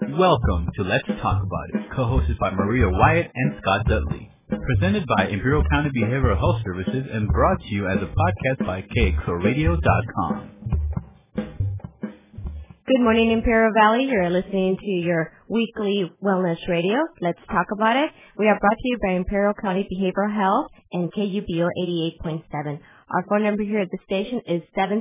Welcome to Let's Talk About It, co-hosted by Maria Wyatt and Scott Dudley. Presented by Imperial County Behavioral Health Services and brought to you as a podcast by KXORadio.com. Good morning, Imperial Valley. You're listening to your weekly wellness radio. Let's talk about it. We are brought to you by Imperial County Behavioral Health and KUBO 88.7. Our phone number here at the station is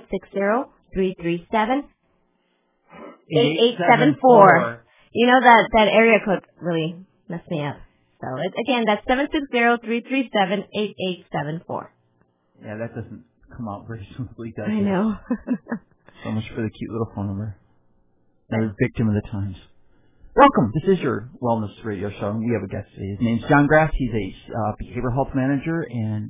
760-337-8874. You know that area code really messed me up. So again, that's 760-337-8874. Yeah, that doesn't come out very smoothly, does it? I know. So much for the cute little phone number. Another victim of the times. Welcome. This is your wellness radio show, and we have a guest today. His name's John Graff. He's a behavioral health manager and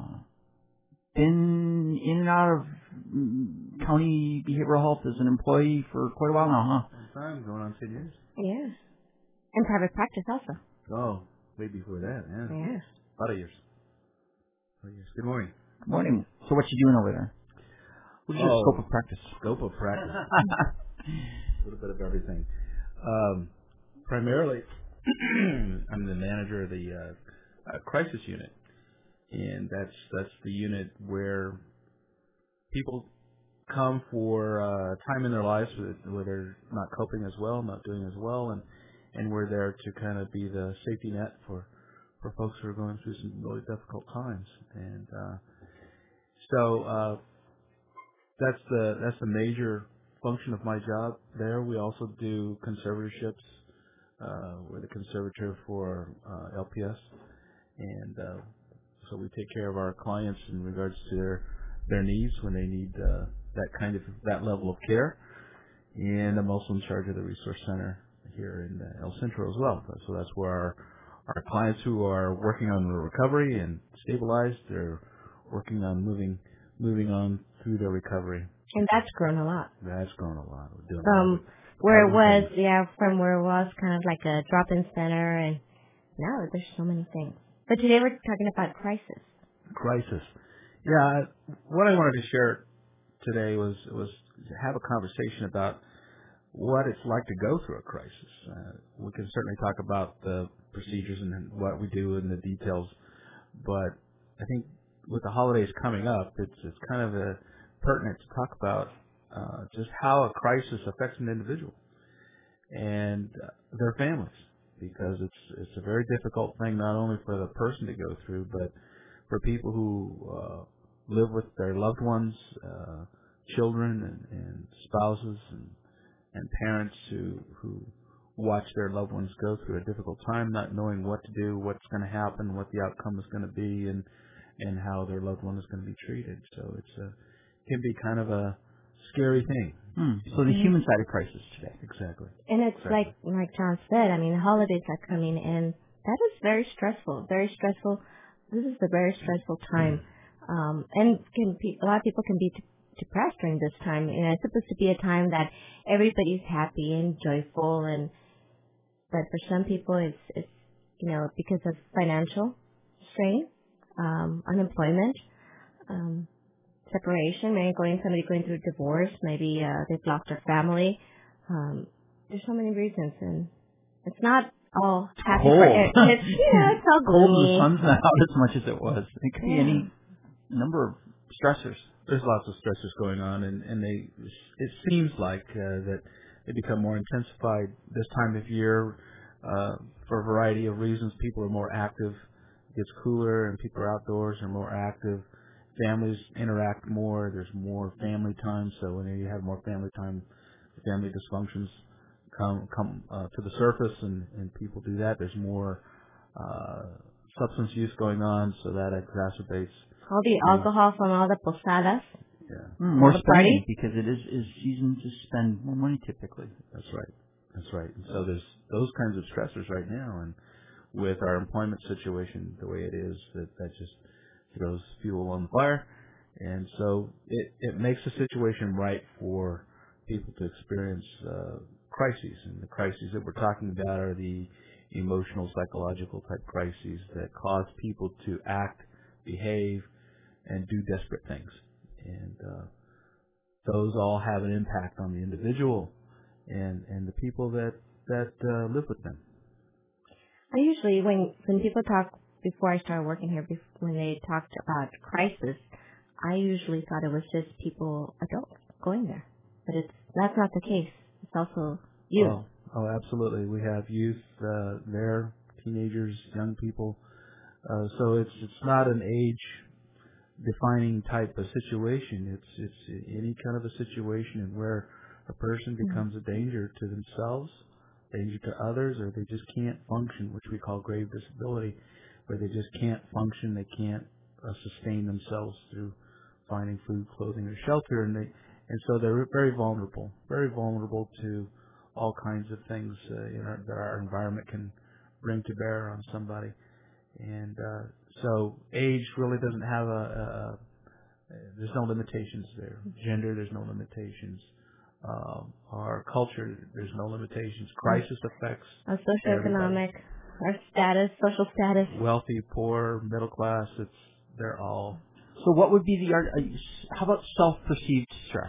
been in and out of county behavioral health as an employee for quite a while now, huh? Time going on 10 years. Yeah. And private practice also. Oh, way before that, yeah. Yeah. A lot of years. Good morning. Good morning. So what you doing over there? What's your scope of practice? Scope of practice. A little bit of everything. Primarily, I'm the manager of the crisis unit, and that's the unit where people come for time in their lives where they're not coping as well, not doing as well, and we're there to kind of be the safety net for folks who are going through some really difficult times. And so that's the major function of my job there. We also do conservatorships. We're the conservator for LPS, and so we take care of our clients in regards to their needs when they need that level of care. And I'm also in charge of the resource center here in El Centro as well. So that's where our clients who are working on the recovery and stabilized, they're working on moving on through their recovery. And that's grown a lot. That's grown a lot. We're doing from where it was kind of like a drop-in center, and now there's so many things. But today we're talking about crisis. Crisis. Yeah, what I wanted to share today was have a conversation about what it's like to go through a crisis. We can certainly talk about the procedures and what we do and the details, but I think with the holidays coming up, it's kind of pertinent to talk about just how a crisis affects an individual and their families, because it's a very difficult thing not only for the person to go through, but for people who live with their loved ones, children and spouses and parents who watch their loved ones go through a difficult time, not knowing what to do, what's going to happen, what the outcome is going to be, and how their loved one is going to be treated. So it can be kind of a scary thing. So the human side of crisis today. Exactly. And it's like John said, I mean, the holidays are coming, and that is very stressful. Very stressful. This is a very stressful time. And a lot of people can be depressed during this time. You know, it's supposed to be a time that everybody's happy and joyful, but for some people it's because of financial strain, unemployment, separation, maybe somebody going through a divorce, maybe they've lost their family. There's so many reasons, and it's not all happy. Cold. It's all gloomy. Cold. The sun's not out as much as it was. It could be any number of stressors. There's lots of stressors going on, and it seems like that they become more intensified this time of year for a variety of reasons. People are more active. It gets cooler, and people are outdoors and more active. Families interact more. There's more family time. So when you have more family time, family dysfunctions come to the surface, and people do that. There's more substance use going on, so that exacerbates all the alcohol from all the posadas. Yeah. More spending, because it is season to spend more money typically. That's right. And so there's those kinds of stressors right now, and with our employment situation the way it is, that just throws fuel on the fire. And so it makes the situation right for people to experience crises. And the crises that we're talking about are the emotional, psychological type crises that cause people to act, behave, and do desperate things. And those all have an impact on the individual and the people that live with them. I usually, when people talk, before I started working here, when they talked about crisis, I usually thought it was just people, adults, going there. But that's not the case. It's also youth. Oh, absolutely. We have youth there, teenagers, young people. So it's not an age-defining type of situation. It's any kind of a situation where a person becomes a danger to themselves, danger to others, or they just can't function, which we call grave disability, where they just can't function, they can't sustain themselves through finding food, clothing, or shelter, and so they're very vulnerable to all kinds of things that our environment can bring to bear on somebody. And so age really doesn't have there's no limitations there. Gender, there's no limitations. Our culture, there's no limitations. Crisis affects our socioeconomic, our status, social status. Wealthy, poor, middle class, they're all. So what would be how about self-perceived stress?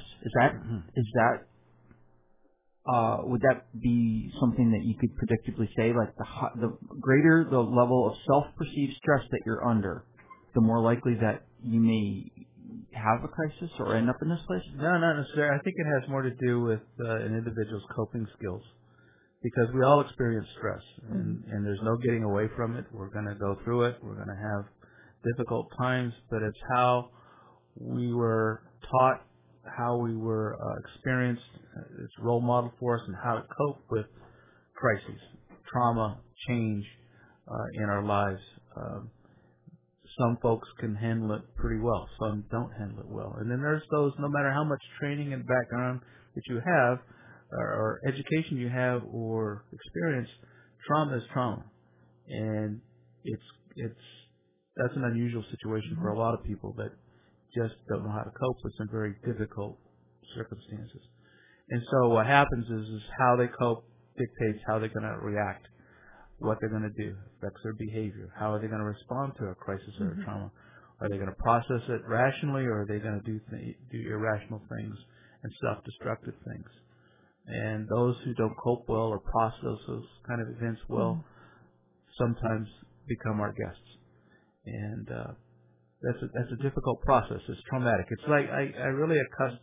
Would that be something that you could predictably say, like the greater the level of self-perceived stress that you're under, the more likely that you may have a crisis or end up in this place? No, not necessarily. I think it has more to do with an individual's coping skills, because we all experience stress, and there's no getting away from it. We're going to go through it. We're going to have difficult times, but it's how we were taught, how we were experienced. It's a role model for us, and how to cope with crises, trauma, change in our lives. Some folks can handle it pretty well. Some don't handle it well. And then there's those, no matter how much training and background that you have, or education you have, or experience, trauma is trauma. And that's an unusual situation for a lot of people that just don't know how to cope with some very difficult circumstances. And so what happens is how they cope dictates how they're going to react, what they're going to do, affects their behavior. How are they going to respond to a crisis or a trauma? Are they going to process it rationally, or are they going to do irrational things and self-destructive things? And those who don't cope well or process those kind of events well sometimes become our guests. And that's a difficult process. It's traumatic. It's like I really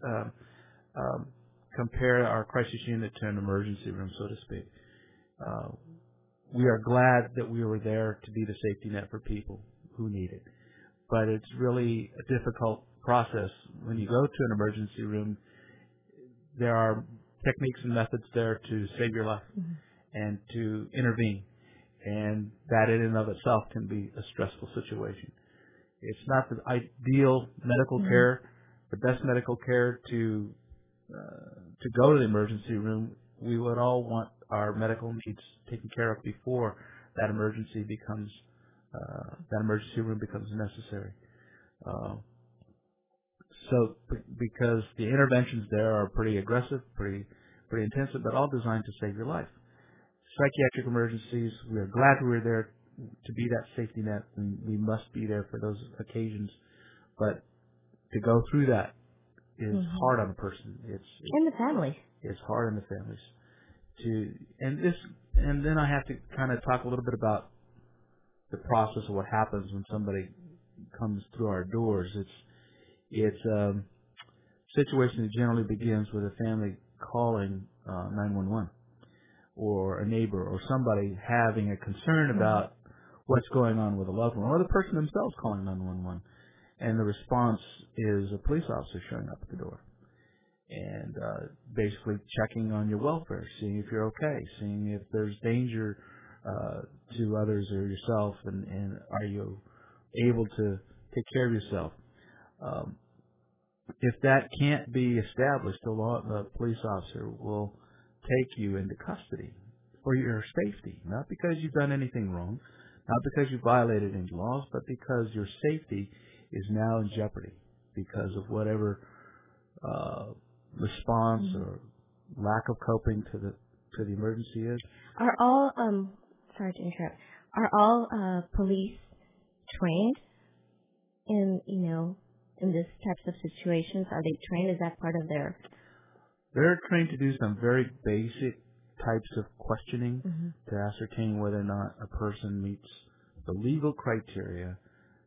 compare our crisis unit to an emergency room, so to speak. We are glad that we were there to be the safety net for people who need it. But it's really a difficult process. When you go to an emergency room, there are techniques and methods there to save your life and to intervene. And that in and of itself can be a stressful situation. It's not the ideal medical care, the best medical care to go to the emergency room. We would all want our medical needs taken care of before that emergency room becomes necessary. So because the interventions there are pretty aggressive, pretty intensive, but all designed to save your life. Psychiatric emergencies, we are glad we were there to be that safety net, and we must be there for those occasions. But to go through that is hard on a person. And the family. It's hard on the families. And then I have to kind of talk a little bit about the process of what happens when somebody comes through our doors. It's a situation that generally begins with a family calling 911, or a neighbor or somebody having a concern about what's going on with a loved one, or the person themselves calling 911. And the response is a police officer showing up at the door and basically checking on your welfare, seeing if you're okay, seeing if there's danger to others or yourself, and are you able to take care of yourself. If that can't be established, the police officer will take you into custody for your safety, not because you've done anything wrong, not because you violated any laws, but because your safety is now in jeopardy because of whatever response or lack of coping to the emergency is. Are all sorry to interrupt. Are all police trained in this types of situations? Are they trained? Is that part of their They're trained to do some very basic types of questioning to ascertain whether or not a person meets the legal criteria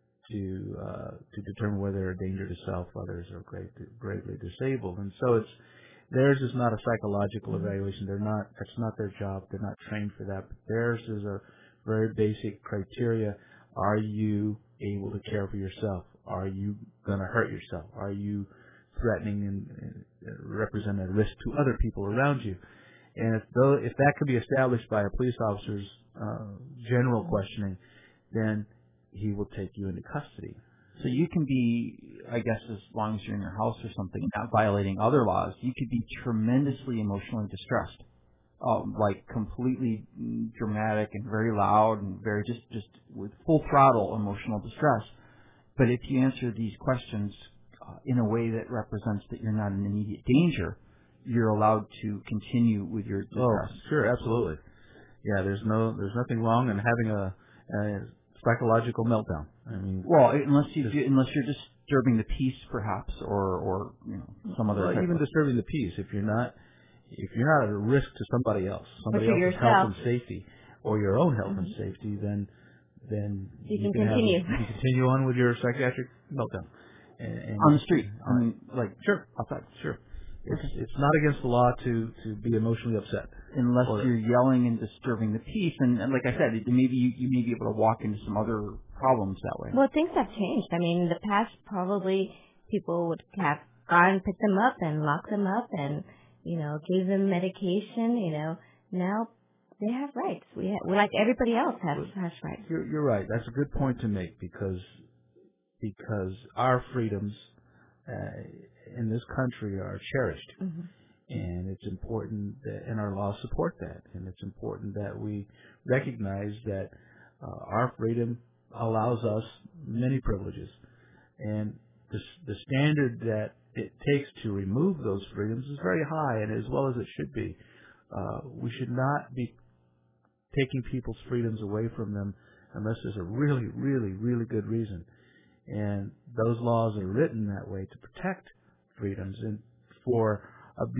to determine whether they're a danger to self, others, or gravely disabled. And so theirs is not a psychological evaluation. That's not their job. They're not trained for that. But theirs is a very basic criteria. Are you able to care for yourself? Are you going to hurt yourself? Are you threatening and represent a risk to other people around you? And if that can be established by a police officer's general questioning, then he will take you into custody. So you can be, I guess, as long as you're in your house or something, not violating other laws, you could be tremendously emotionally distressed, like completely dramatic and very loud and very just with full throttle emotional distress. But if you answer these questions in a way that represents that you're not in immediate danger, you're allowed to continue with your distress. Oh, sure, absolutely. Yeah, there's nothing wrong in having a psychological meltdown. I mean, well, unless you're disturbing the peace, perhaps, or some other. Well, even disturbing the peace. If you're not at a risk to somebody else, somebody else's health and safety, or your own health and safety, then you can continue. You can continue on with your psychiatric meltdown. And on the street, sure, outside, sure. It's not against the law to be emotionally upset. Unless you're yelling and disturbing the peace. And like I said, maybe you may be able to walk into some other problems that way. Well, things have changed. I mean, in the past, probably people would have gone, pick them up and lock them up and, give them medication, Now they have rights. We like everybody else has rights. You're right. That's a good point to make because our freedoms in this country are cherished. And it's important that, and our laws support that, and it's important that we recognize that our freedom allows us many privileges, and the standard that it takes to remove those freedoms is very high, and as well as it should be. We should not be taking people's freedoms away from them unless there's a really, really, really good reason, and those laws are written that way to protect freedoms and for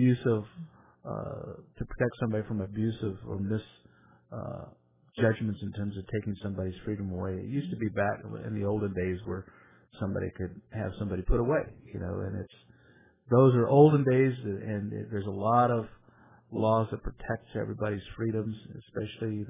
to protect somebody from abusive or misjudgments in terms of taking somebody's freedom away. It used to be back in the olden days where somebody could have somebody put away, and those are olden days, and there's a lot of laws that protect everybody's freedoms, especially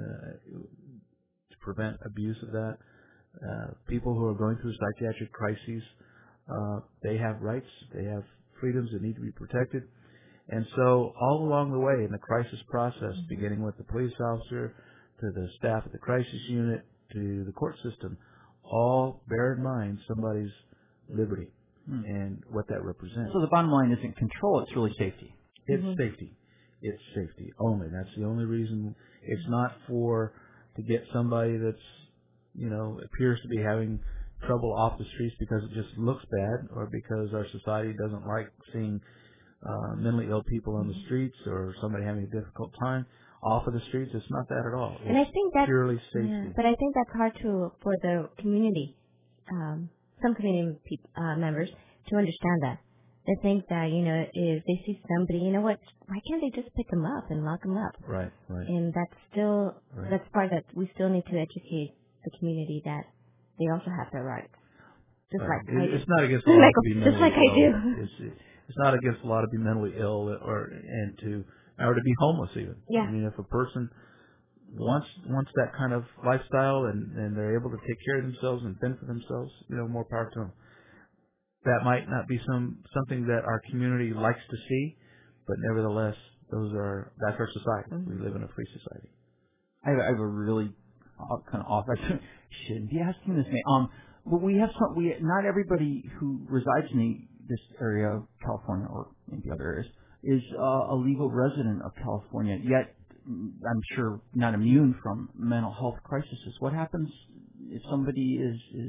to prevent abuse of that. People who are going through psychiatric crises, they have rights, they have freedoms that need to be protected. And so all along the way in the crisis process, beginning with the police officer to the staff at the crisis unit to the court system, all bear in mind somebody's liberty and what that represents. So the bottom line isn't control, it's really safety. It's safety. It's safety only. That's the only reason. It's not to get somebody that's, appears to be having trouble off the streets because it just looks bad or because our society doesn't like seeing mentally ill people on the streets or somebody having a difficult time off of the streets. It's not that at all. It's and I think that's purely safety. Yeah, but I think that's hard for the community, some community members to understand that. They think that, if they see somebody, why can't they just pick them up and lock them up? Right. And that's part that we still need to educate the community that they also have their rights. Just like I do. It's not against the law to be mentally just like ill. I do. It's not against the law to be mentally ill or to be homeless even. Yeah. I mean, if a person wants that kind of lifestyle and they're able to take care of themselves and fend for themselves, more power to them. That might not be something that our community likes to see, but nevertheless, that's our society. We live in a free society. I have a really kind of off. I shouldn't be asking this, but we have not everybody who resides in this area of California or maybe other areas is a legal resident of California. Yet, I'm sure not immune from mental health crises. What happens if somebody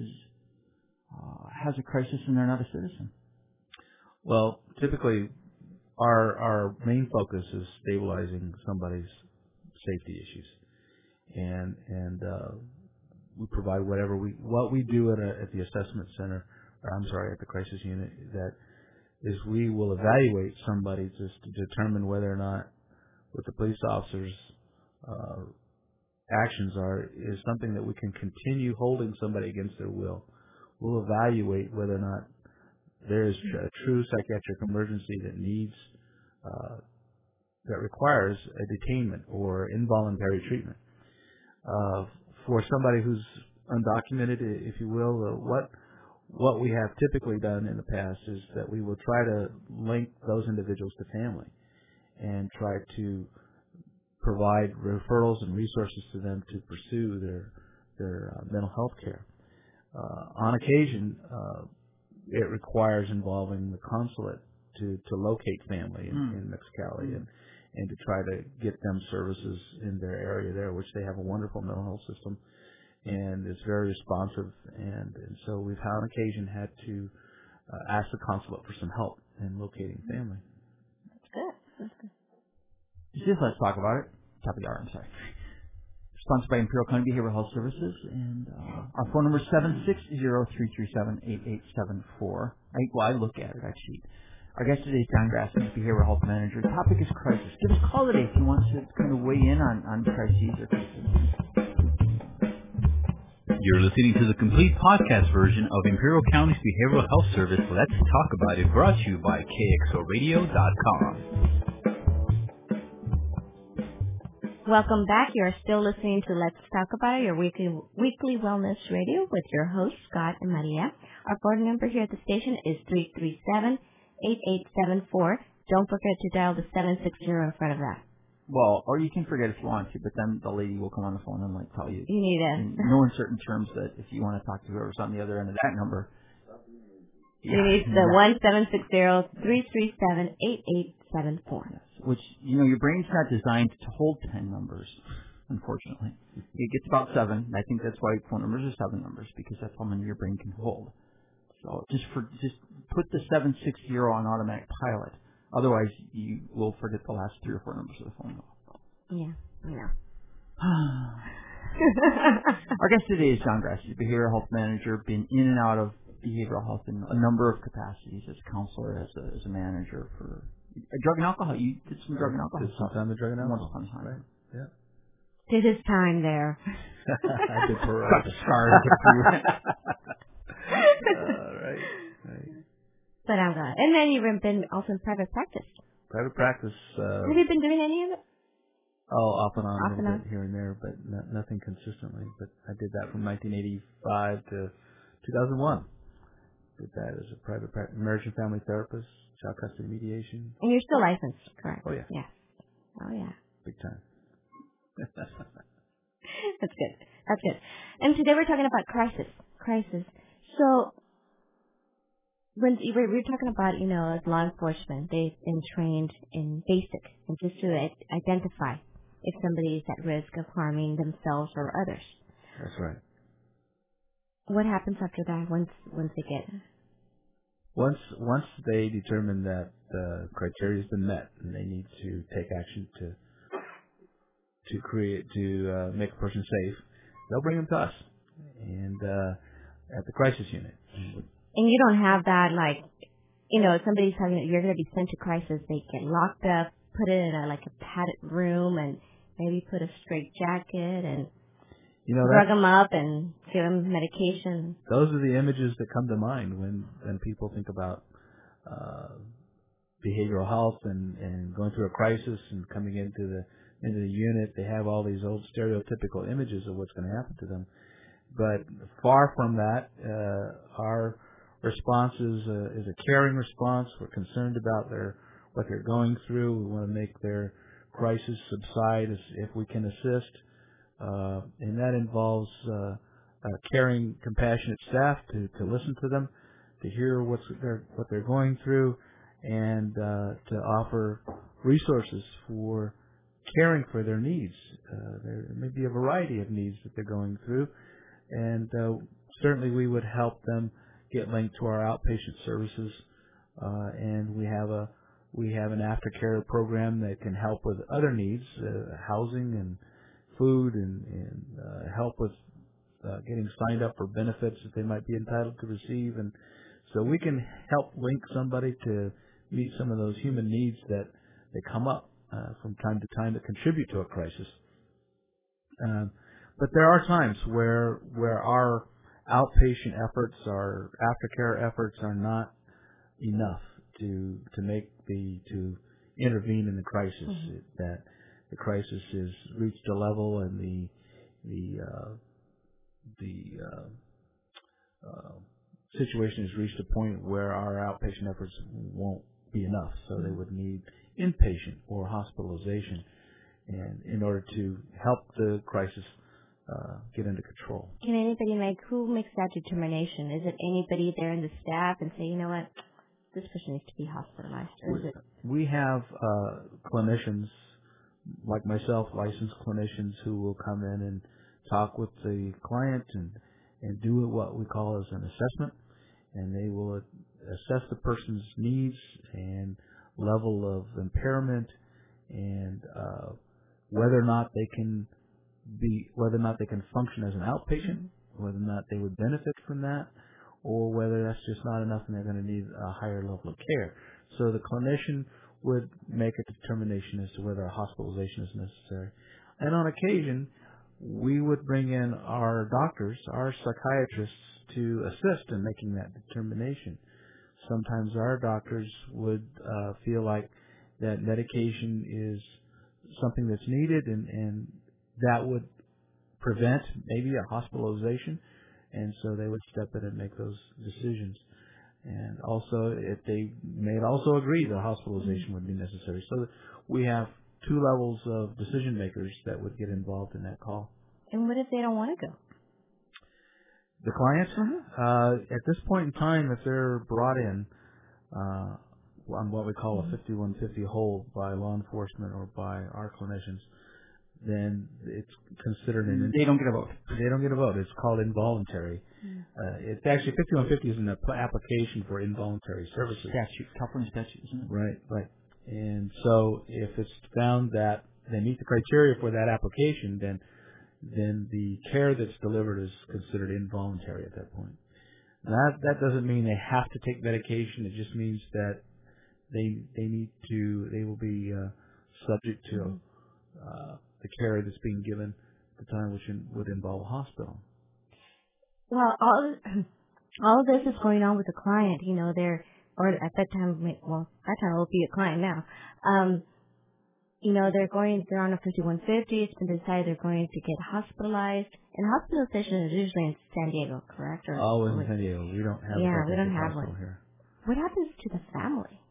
has a crisis and they're not a citizen? Well, typically, our main focus is stabilizing somebody's safety issues, and we provide what we do at the assessment center. At the crisis unit, that is we will evaluate somebody just to determine whether or not what the police officer's actions are is something that we can continue holding somebody against their will. We'll evaluate whether or not there is a true psychiatric emergency that needs that requires a detainment or involuntary treatment. For somebody who's undocumented, if you will, what we have typically done in the past is that we will try to link those individuals to family and try to provide referrals and resources to them to pursue their mental health care. On occasion, it requires involving the consulate to locate family in Mexicali and to try to get them services in their area there, which they have a wonderful mental health system and it's very responsive. And so we've on occasion had to ask the consulate for some help in locating family. That's good. That's good. Just let's talk about it. Top of the hour, I'm sorry. Sponsored by Imperial County Behavioral Health Services, and our phone number is 760-337-8874. I look at it, I cheat. Our guest today is John Grass, Behavioral Health Manager. The topic is crisis. Give us a call today if you want to kind of weigh in on crises or crises. You're listening to the complete podcast version of Imperial County's Behavioral Health Service. Let's talk about it. Brought to you by KXORadio.com. Welcome back. You're still listening to Let's Talk About It, your weekly wellness radio with your hosts, Scott and Maria. Our phone number here at the station is 337-8874. Don't forget to dial the 760 in front of that. Well, or you can forget if you want to, but then the lady will come on the phone and tell you. You need it. In no uncertain terms that if you want to talk to whoever's on the other end of that number. You need the 1-760-337-8874. Yes, which, your brain's not designed to hold 10 numbers, unfortunately. It gets about 7. I think that's why phone numbers are 7 numbers, because that's how many your brain can hold. So just put the 760 on automatic pilot. Otherwise, you will forget the last 3 or 4 numbers of the phone. Yeah, I know. Our guest today is John Grass. He's a behavioral health manager, been in and out of behavioral health in a number of capacities, as a counselor, as a manager for drug and alcohol. You did some drug and alcohol. Did some time with drug and alcohol. Once upon a time. Right. Yeah. Did his time there. I did parole. Got the scars to prove it. Right. But I'm glad. And then you've been also in private practice. Private practice. Have you been doing any of it? Off and on a little bit here and there, but nothing consistently. But I did that from 1985 to 2001. Did that as a private marriage and family therapist, child custody mediation. And you're still licensed, correct? Oh, yeah. Yes. Oh, yeah. Big time. That's good. That's good. And today we're talking about crisis. So, when we're talking about, as law enforcement, they've been trained in basic, and just to identify if somebody is at risk of harming themselves or others. That's right. What happens after that once they get? Once they determine that the criteria has been met and they need to take action to make a person safe, they'll bring them to us and at the crisis unit. And you don't have that, somebody's telling you you're going to be sent to crisis. They get locked up, put it in a padded room, and maybe put a straight jacket and drug them up and give them medication. Those are the images that come to mind when people think about behavioral health and going through a crisis and coming into the unit. They have all these old stereotypical images of what's going to happen to them. But far from that, our response is a caring response. We're concerned about what they're going through. We want to make their crisis subside if we can assist. And that involves caring, compassionate staff to listen to them, to hear what they're going through, and to offer resources for caring for their needs. There may be a variety of needs that they're going through, and certainly we would help them get linked to our outpatient services, and we have an aftercare program that can help with other needs, housing and food, and help with getting signed up for benefits that they might be entitled to receive. And So we can help link somebody to meet some of those human needs that come up from time to time that contribute to a crisis. But there are times where our outpatient efforts, our aftercare efforts, are not enough to intervene in the crisis. Mm-hmm. That the crisis has reached a level, and the situation has reached a point where our outpatient efforts won't be enough. So they would need inpatient or hospitalization, and in order to help the crisis get under control. Can anybody who makes that determination? Is it anybody there in the staff and say, you know what, this person needs to be hospitalized? Or is it? We have clinicians like myself, licensed clinicians, who will come in and talk with the client and do what we call as an assessment, and they will assess the person's needs and level of impairment, and whether or not they can function as an outpatient, whether or not they would benefit from that, or whether that's just not enough and they're going to need a higher level of care. So the clinician would make a determination as to whether a hospitalization is necessary. And on occasion, we would bring in our doctors, our psychiatrists, to assist in making that determination. Sometimes our doctors would feel like that medication is something that's needed, and that would prevent maybe a hospitalization, and so they would step in and make those decisions. And also, if they may also agree that hospitalization would be necessary. So we have two levels of decision makers that would get involved in that call. And what if they don't want to go? The clients, at this point in time, if they're brought in on what we call a 5150 hold by law enforcement or by our clinicians, then it's considered they don't get a vote. They don't get a vote. It's called involuntary. It's actually 5150 is an application for involuntary services. California statute, isn't it? Right. And so if it's found that they meet the criteria for that application, then the care that's delivered is considered involuntary at that point. That doesn't mean they have to take medication. It just means that they will be subject to the care that's being given at the time, which would involve a hospital. Well, all of this is going on with the client. Or at that time, that time it will be a client now. They're on a 5150. It's been decided they're going to get hospitalized. And hospitalization is usually in San Diego, correct? Always in San Diego. We don't have we don't have one here. What happens to the family?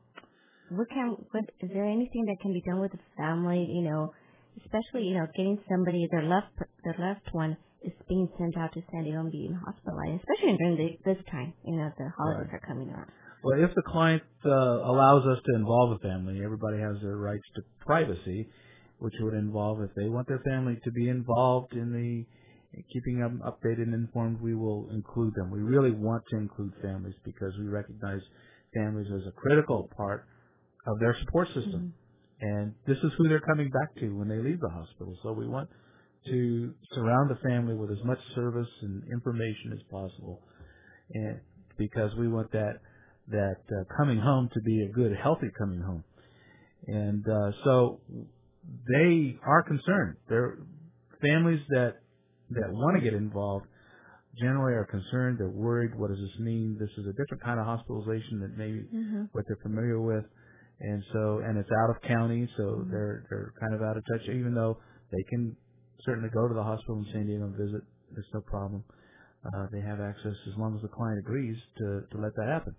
Is there anything that can be done with the family? Especially getting somebody, their loved one is being sent out to San Diego and being hospitalized, especially during this time. The holidays are coming around. Well, if the client allows us to involve the family, everybody has their rights to privacy, which would involve if they want their family to be involved in keeping them updated and informed, we will include them. We really want to include families because we recognize families as a critical part of their support system. And this is who they're coming back to when they leave the hospital. So we want to surround the family with as much service and information as possible, and because we want that coming home to be a good, healthy coming home. And so they are concerned. They're families that want to get involved generally are concerned. They're worried. What does this mean? This is a different kind of hospitalization than maybe what they're familiar with. And it's out of county, so they're kind of out of touch, even though they can certainly go to the hospital in San Diego and visit. There's no problem. They have access as long as the client agrees to let that happen.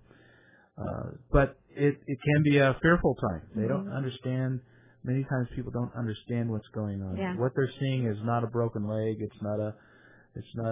But it can be a fearful time. They don't understand. Many times people don't understand what's going on. Yeah. What they're seeing is not a broken leg. It's not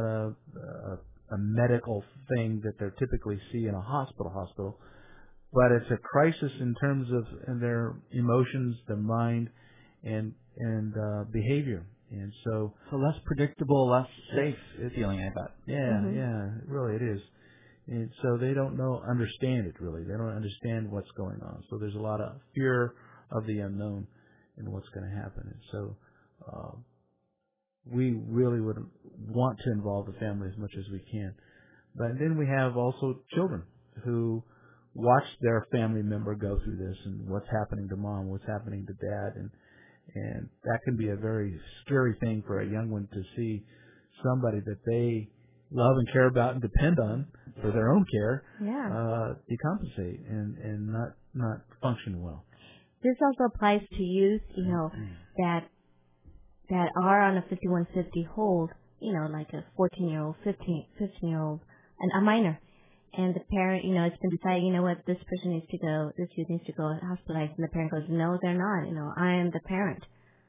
a medical thing that they typically see in a hospital. But it's a crisis in terms of their emotions, their mind, and behavior. And so less predictable, less safe feeling, I bet. Yeah, really it is. And so they don't understand it really. They don't understand what's going on. So there's a lot of fear of the unknown and what's going to happen. And so we really would want to involve the family as much as we can. But then we have also children who watched their family member go through this, and what's happening to mom, what's happening to dad, and that can be a very scary thing for a young one to see somebody that they love and care about and depend on for their own care decompensate and not function well. This also applies to youth, that are on a 5150 hold, like a 14-year-old, 15-year-old, and a minor. And the parent, it's been decided, what, this person needs to go, this youth needs to go hospitalized. And the parent goes, no, they're not. I am the parent.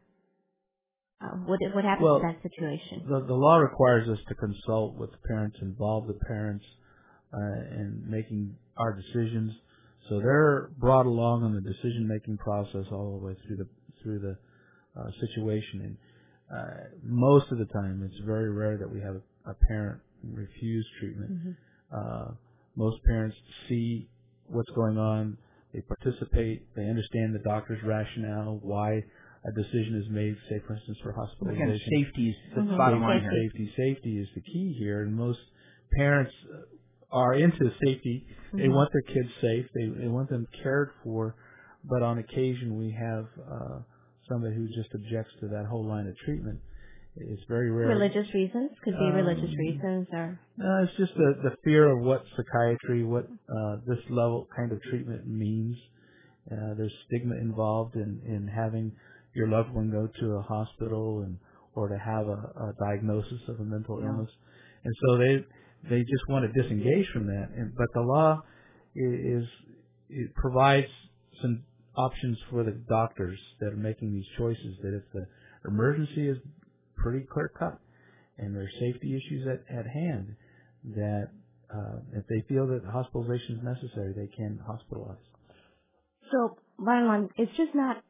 What happens in that situation? The law requires us to consult with the parents, involve the parents in making our decisions. So they're brought along in the decision-making process all the way through the situation. And most of the time, it's very rare that we have a parent refuse treatment. Mm-hmm. Most parents see what's going on. They participate. They understand the doctor's rationale, why a decision is made, say, for instance, for hospitalization. Again, safety is the bottom line here. Safety is the key here, and most parents are into safety. Mm-hmm. They want their kids safe. They want them cared for, but on occasion we have somebody who just objects to that whole line of treatment. It's very rare. Religious reasons? Could be religious reasons, or? No, it's just the fear of what psychiatry, what this level kind of treatment means. There's stigma involved in having your loved one go to a hospital or to have a diagnosis of a mental illness, and so they just want to disengage from that. But the law it provides some options for the doctors that are making these choices. That if the emergency is pretty clear cut and there's safety issues at hand, that if they feel that hospitalization is necessary, they can hospitalize. So, bottom line, it's just not,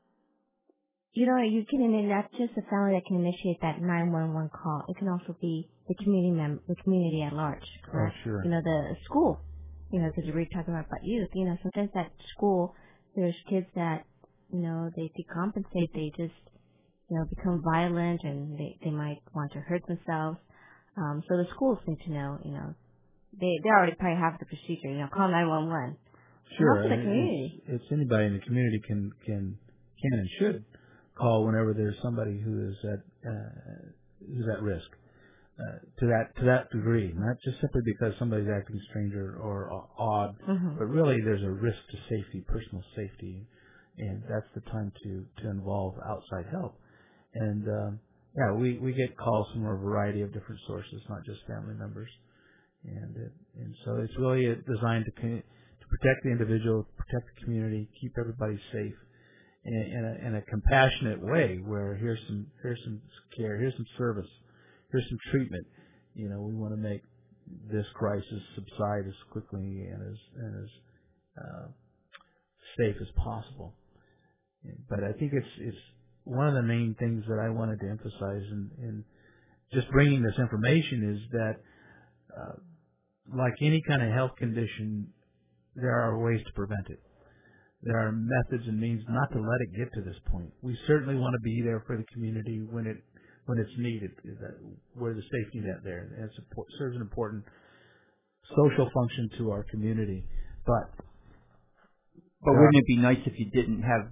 you can, not just the family that can initiate that 911 call. It can also be the community at large, correct? Oh, sure. The school, because we're talking about youth. Sometimes at school, there's kids that, they decompensate, they just, become violent, and they might want to hurt themselves. So the schools need to know, they already probably have the procedure, call 911. Sure. The community. It's anybody in the community can and should call whenever there's somebody who is who's at risk to that degree. Not just simply because somebody's acting strange or odd, mm-hmm. but really there's a risk to safety, personal safety, and that's the time to involve outside help. And we get calls from a variety of different sources, not just family members, and so it's really designed to protect the individual, protect the community, keep everybody safe in a compassionate way. Where here's some care, here's some service, here's some treatment. We want to make this crisis subside as quickly and as safe as possible. But I think it's one of the main things that I wanted to emphasize in just bringing this information is that, like any kind of health condition, there are ways to prevent it. There are methods and means not to let it get to this point. We certainly want to be there for the community when it's needed, where the safety net there. And it serves an important social function to our community. But wouldn't it be nice if you didn't have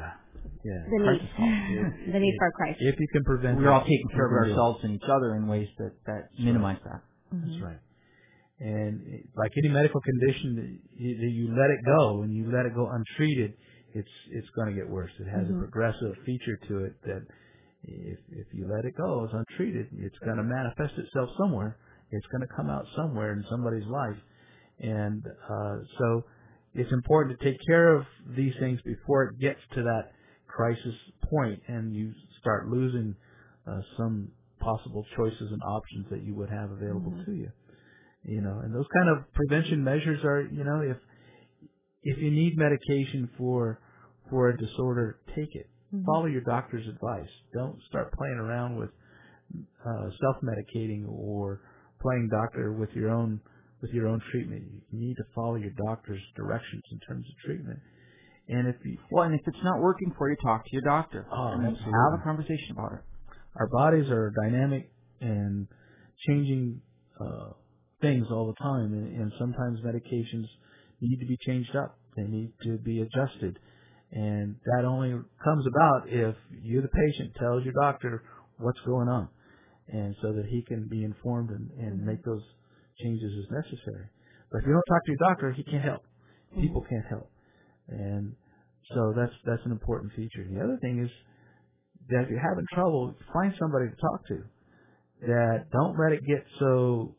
the need for a crisis? If you can prevent, we're all taking care of ourselves and each other in ways that minimize that. Mm-hmm. That's right. And like any medical condition, you let it go and you let it go untreated, it's going to get worse. It has mm-hmm. a progressive feature to it that if you let it go as untreated, it's going to manifest itself somewhere. It's going to come out somewhere in somebody's life. And so it's important to take care of these things before it gets to that crisis point and you start losing some possible choices and options that you would have available mm-hmm. to you. And those kind of prevention measures are, if you need medication for a disorder, take it. Mm-hmm. Follow your doctor's advice. Don't start playing around with self-medicating or playing doctor with your own treatment. You need to follow your doctor's directions in terms of treatment. And if it's not working for you, talk to your doctor. Absolutely. Have a conversation about it. Our bodies are dynamic and changing things all the time, and sometimes medications need to be changed up. They need to be adjusted. And that only comes about if you, the patient, tells your doctor what's going on, and so that he can be informed and make those changes as necessary. But if you don't talk to your doctor, he can't help. People can't help. And so that's an important feature. The other thing is that if you're having trouble, find somebody to talk to. That don't let it get so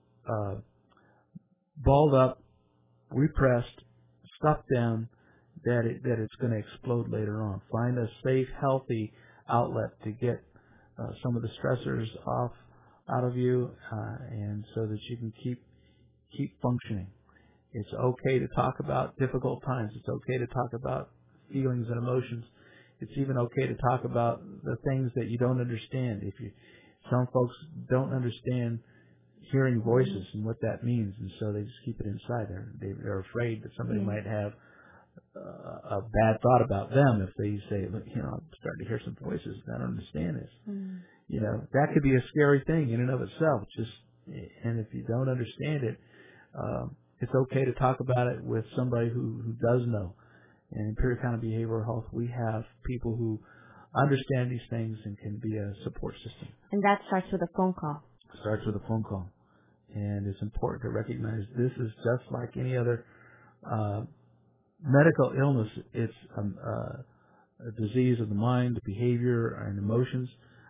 balled up, repressed, stuffed down that it's going to explode later on. Find a safe, healthy outlet to get some of the stressors out of you, and so that you can keep functioning. It's okay to talk about difficult times. It's okay to talk about feelings and emotions. It's even okay to talk about the things that you don't understand. Some folks don't understand hearing voices and what that means, and so they just keep it inside. They're afraid that somebody might have a bad thought about them if they say, look, I'm starting to hear some voices and I don't understand this. That could be a scary thing in and of itself. And if you don't understand it, it's okay to talk about it with somebody who does know. And in Imperial County Behavioral Health, we have people who understand these things and can be a support system. And that starts with a phone call. Starts with a phone call. And it's important to recognize this is just like any other medical illness. It's a disease of the mind, the behavior, and emotions,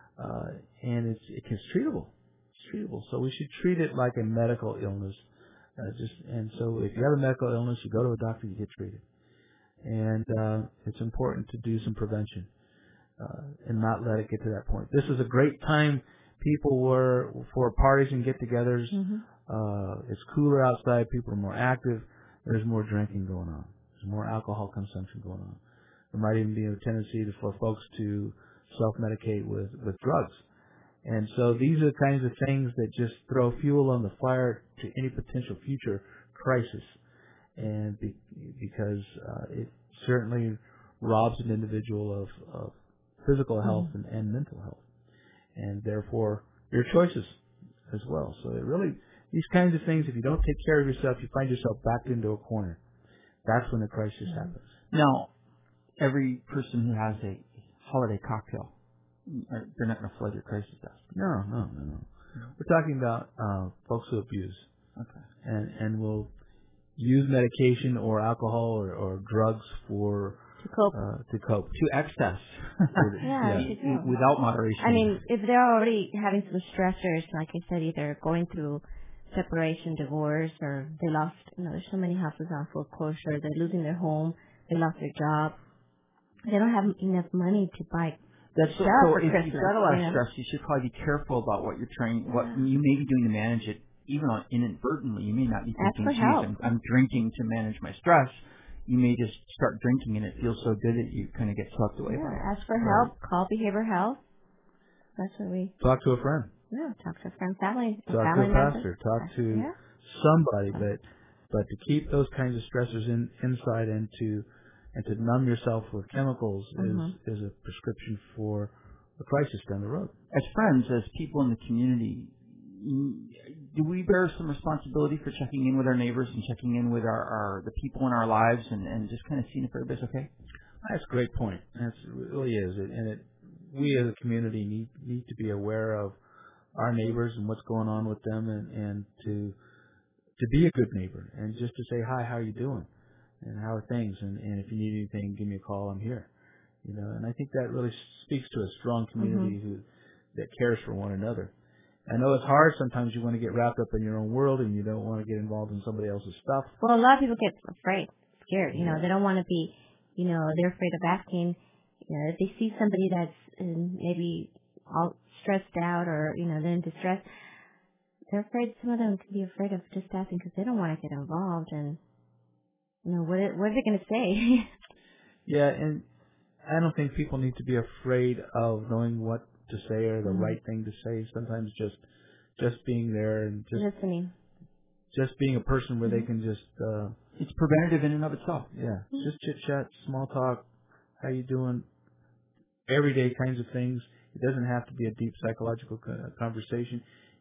and it's treatable. It's treatable. So we should treat it like a medical illness. And so if you have a medical illness, you go to a doctor, you get treated. And it's important to do some prevention and not let it get to that point. This is a great time. People were for parties and get-togethers. It's cooler outside. People are more active. There's more drinking going on. There's more alcohol consumption going on. There might even be a tendency for folks to self-medicate with drugs. And so these are the kinds of things that just throw fuel on the fire to any potential future crisis. And because it certainly robs an individual of physical health and mental health, and therefore your choices as well. So it really, these kinds of things, if you don't take care of yourself, you find yourself backed into a corner. That's when the crisis happens. Now, every person who has a holiday cocktail, they're not going to flood your crisis desk. No. We're talking about folks who abuse. Okay. And will use medication or alcohol or drugs to cope. To excess. Without moderation. I mean, if they're already having some stressors, like I said, either going through separation, divorce, or they lost, there's so many houses on foreclosure, they're losing their home, they lost their job, they don't have enough money to buy stuff for if Christmas. You've got a lot of stress, you should probably be careful about what you're what you may be doing to manage it. Even inadvertently, you may not be thinking, geez, I'm drinking to manage my stress. You may just start drinking and it feels so good that you kind of get swept away by it. Ask for help. Call Behavioral Health. That's what we... Talk to a friend. Yeah, talk to a friend, family. Talk to a pastor. Talk to somebody. But to keep those kinds of stressors inside and to numb yourself with chemicals is a prescription for a crisis down the road. As friends, as people in the community, do we bear some responsibility for checking in with our neighbors and checking in with the people in our lives and just kind of seeing if everybody's okay? That's a great point. It really is. We as a community need to be aware of our neighbors and what's going on with them, and to be a good neighbor and just to say, hi, how are you doing? And how are things? And if you need anything, give me a call. I'm here. And I think that really speaks to a strong community that cares for one another. I know it's hard. Sometimes you want to get wrapped up in your own world and you don't want to get involved in somebody else's stuff. Well, a lot of people get afraid, scared. They don't want to be, they're afraid of asking. If they see somebody that's maybe all stressed out or, they're in distress, they're afraid. Some of them can be afraid of just asking because they don't want to get involved. And, what are they going to say? Yeah, and I don't think people need to be afraid of knowing what to say or the right thing to say. Sometimes just being there and just listening, just being a person where they can just it's preventative in and of itself. Just chit chat, small talk, how you doing, everyday kinds of things. It doesn't have to be a deep psychological conversation.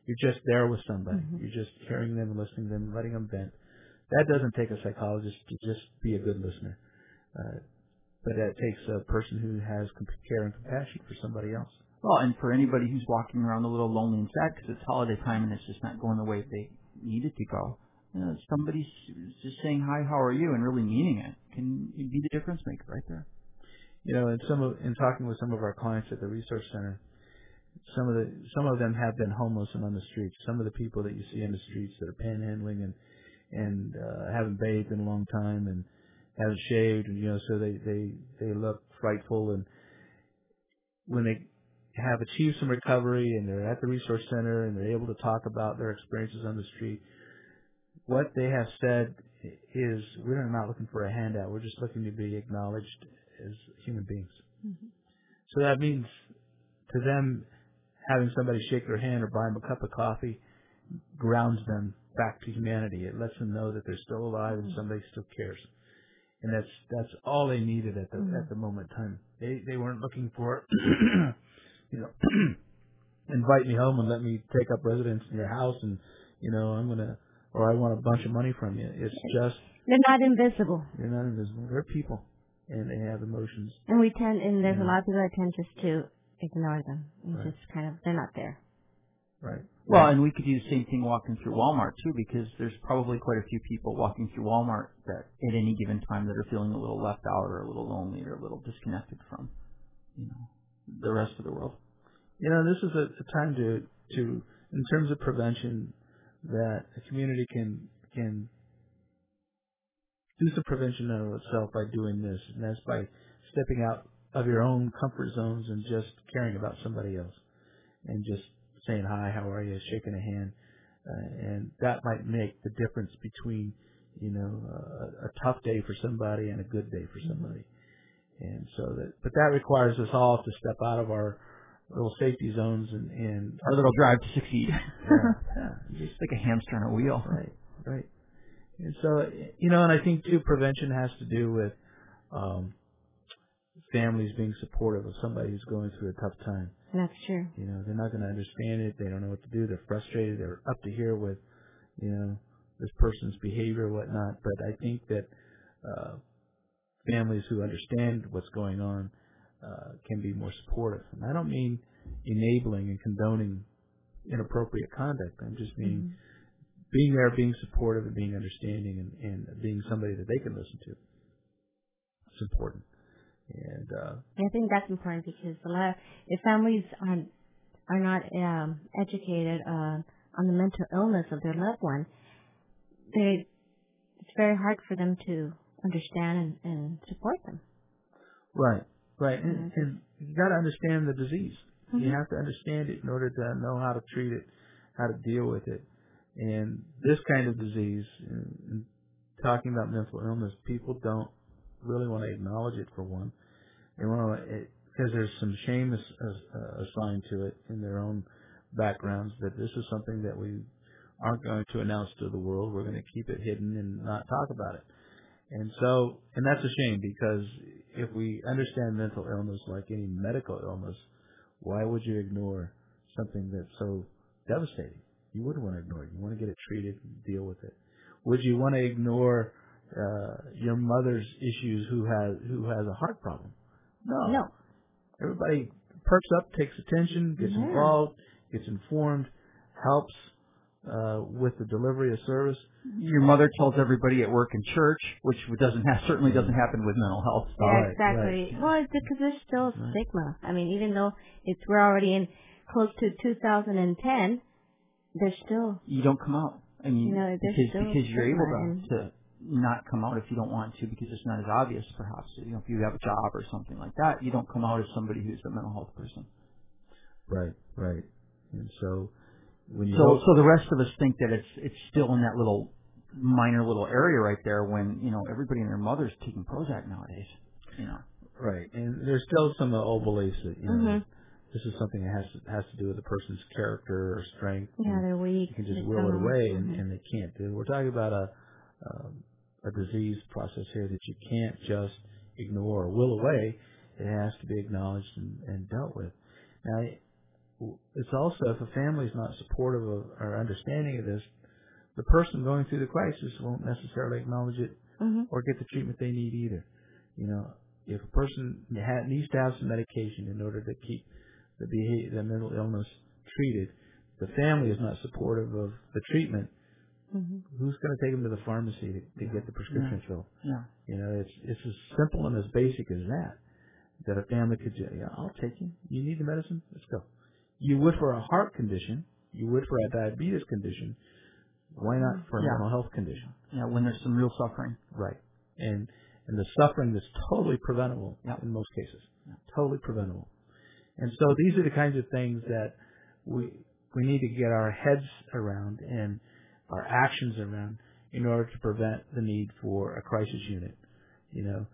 You're just there with somebody. You're just hearing them, listening to them, letting them vent. That doesn't take a psychologist to just be a good listener. But that takes a person who has care and compassion for somebody else. Well, and for anybody who's walking around a little lonely and sad because it's holiday time and it's just not going the way they need it to go, somebody's just saying, hi, how are you, and really meaning it can be the difference maker right there. In talking with some of our clients at the resource center, some of them have been homeless and on the streets. Some of the people that you see on the streets that are panhandling and haven't bathed in a long time and haven't shaved, and so they look frightful. And when they have achieved some recovery and they're at the resource center and they're able to talk about their experiences on the street, what they have said is, we're not looking for a handout. We're just looking to be acknowledged as human beings. So that means to them, having somebody shake their hand or buy them a cup of coffee grounds them back to humanity. It lets them know that they're still alive and somebody still cares. And that's all they needed at the moment in time. They weren't looking for invite me home and let me take up residence in your house and I want a bunch of money from you. It's just they're not invisible. They're not invisible. They're people, and they have emotions. And there's a lot of people that tend just to ignore them and just they're not there. Right. Well, and we could do the same thing walking through Walmart too, because there's probably quite a few people walking through Walmart that at any given time that are feeling a little left out or a little lonely or a little disconnected from, the rest of the world. This is a time to in terms of prevention, that the community can do some prevention of itself by doing this, and that's by stepping out of your own comfort zones and just caring about somebody else, and just saying hi, how are you, shaking a hand, and that might make the difference between a tough day for somebody and a good day for somebody. And but that requires us all to step out of our little safety zones and our little drive to succeed. Yeah. Just like a hamster on a wheel. Right. And so, and I think too, prevention has to do with families being supportive of somebody who's going through a tough time. That's true. They're not going to understand it. They don't know what to do. They're frustrated. They're up to here with, this person's behavior or whatnot. But I think that families who understand what's going on can be more supportive. And I don't mean enabling and condoning inappropriate conduct. I'm just meaning being there, being supportive, and being understanding, and being somebody that they can listen to. It's important. And I think that's important because if families are not educated on the mental illness of their loved one, it's very hard for them to understand and support them. Right. And you got to understand the disease. You have to understand it in order to know how to treat it, how to deal with it. And this kind of disease, and talking about mental illness, people don't really want to acknowledge it, for one. They want to, because there's some shame assigned to it in their own backgrounds, that this is something that we aren't going to announce to the world. We're going to keep it hidden and not talk about it. And that's a shame, because if we understand mental illness like any medical illness, why would you ignore something that's so devastating? You wouldn't want to ignore it. You want to get it treated and deal with it. Would you want to ignore your mother's issues who has a heart problem? No. Everybody perks up, takes attention, gets involved, gets informed, helps with the delivery of service. Your mother tells everybody at work and church, which certainly doesn't happen with mental health. Yeah, exactly. Right. Well, it's because there's still stigma. I mean, even though we're already in close to 2010, there's still... You don't come out. I mean, because you're able to not come out if you don't want to, because it's not as obvious, perhaps. If you have a job or something like that, you don't come out as somebody who's a mental health person. Right. And so... So the rest of us think that it's still in that little minor little area right there, when everybody and their mother's taking Prozac nowadays. Right, and there's still some old beliefs that this is something that has to do with a person's character or strength. Yeah, they're weak. You can just will it away, and they can't do. We're talking about a disease process here that you can't just ignore or will away. It has to be acknowledged and dealt with. Now, it's also, if a family is not supportive of or understanding of this, the person going through the crisis won't necessarily acknowledge it or get the treatment they need either. You know, if a person needs to have some medication in order to keep the mental illness treated, the family is not supportive of the treatment, who's going to take them to the pharmacy to get the prescription filled? Yeah. You know, it's as simple and as basic as that a family could say, yeah, I'll take you. You need the medicine? Let's go. You would for a heart condition. You would for a diabetes condition. Why not for a mental health condition? Yeah, when there's some real suffering. Right. And the suffering that's totally preventable in most cases. Yeah. Totally preventable. And so these are the kinds of things that we need to get our heads around and our actions around in order to prevent the need for a crisis unit. You know,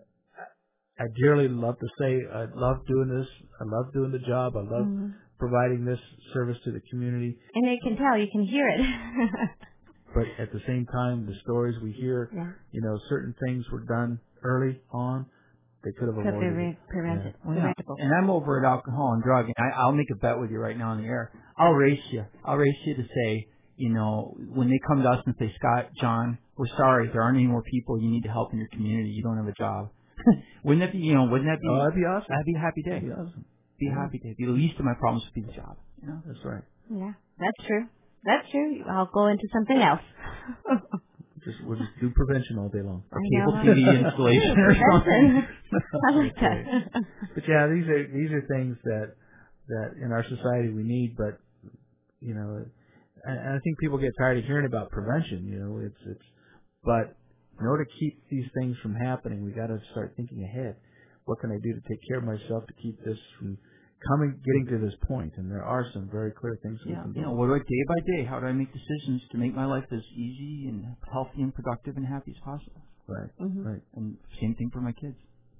I dearly love to say I love doing this. I love doing the job. I love providing this service to the community. And you can tell, you can hear it. But at the same time, the stories we hear, you know, certain things were done early on. They could have avoided it. Prevented. Yeah. And I'm over at alcohol and drug, and I'll make a bet with you right now on the air. I'll race you. I'll race you to say, you know, when they come to us and say, Scott, John, we're sorry, there aren't any more people you need to help in your community. You don't have a job. Wouldn't that be, you know, wouldn't that be? Oh, that'd be awesome. That'd be a happy day. That'd be awesome. Be a happy day. The least of my problems would be the job. You know? That's right. Yeah, that's true. That's true. I'll go into something else. We'll just do prevention all day long. Or cable TV installation or something. I like that. But yeah, these are things that in our society we need, but you know, and I think people get tired of hearing about prevention. You know, but in order to keep these things from happening, we got to start thinking ahead. What can I do to take care of myself to keep this from getting to this point? And there are some very clear things we can do. You know, what do I day by day? How do I make decisions to make my life as easy and healthy and productive and happy as possible? Right, right. And same thing for my kids.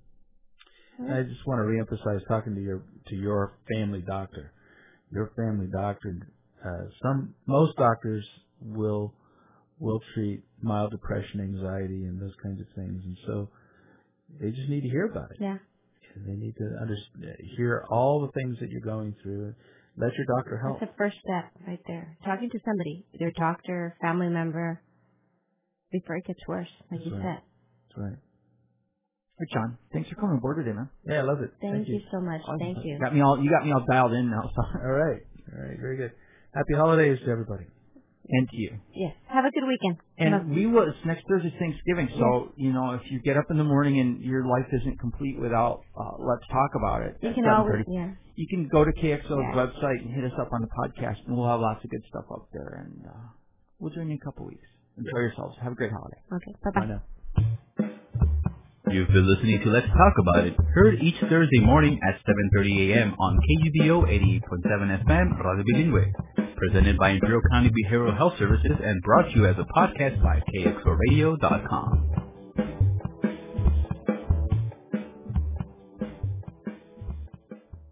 I just want to reemphasize talking to your family doctor. Your family doctor. Most doctors will treat mild depression, anxiety, and those kinds of things, and so they just need to hear about it. Yeah. They need to hear all the things that you're going through. Let your doctor help. That's the first step right there. Talking to somebody, either a doctor, family member, before it gets worse, like you said. That's right. Hey, John, thanks for coming aboard today, man. Yeah, I love it. Thank you so much. Awesome. Thank you. You got me all dialed in now. So. All right. Very good. Happy holidays to everybody. And to you. Yes. Have a good weekend. And we will. It's next Thursday, Thanksgiving. So you know, if you get up in the morning and your life isn't complete without Let's Talk About It. You can always. You can go to KXL's website and hit us up on the podcast, and we'll have lots of good stuff up there. And we'll join you in a couple weeks. Enjoy yourselves. Have a great holiday. Okay. Bye-bye. Bye now. You've been listening to Let's Talk About It, heard each Thursday morning at 7:30 a.m. on KUBO 88.7 FM, Radio Bilingüe. Presented by Imperial County Behavioral Health Services and brought to you as a podcast by KXORadio.com.